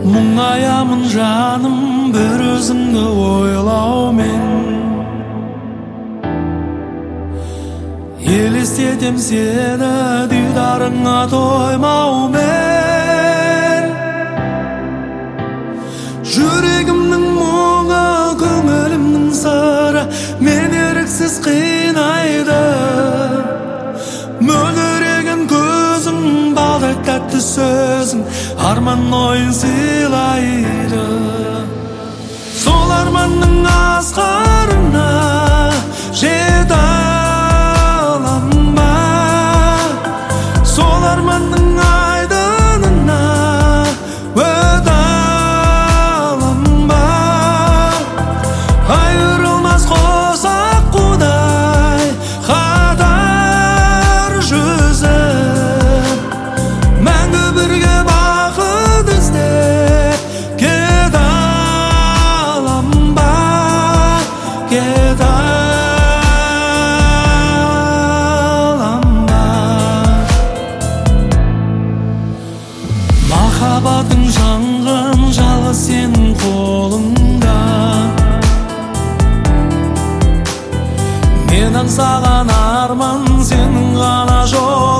Мұңаямын жаным бір өзіңді ойлаумен, елестетем сені дидарыңа тоймаумен. Жүрегімнің мұңы, көңілімнің сыры мен еріксіз қинайды. Мөлдіреген көзің, балдай тәтті сөзің арман ойын сыйлайды. Сол арманның асқарына жете аламын ба? Сол арманның айдынына өте аламын ба? Айырылмас қосақ қудай қатар жүзіп, мәңгі бірге бақыт іздеп кете аламын ба? Кете аламын ба? Махаббатың жанған жалғыз сенің қолыңда. Мен аңсаған арман сенің ғана жол.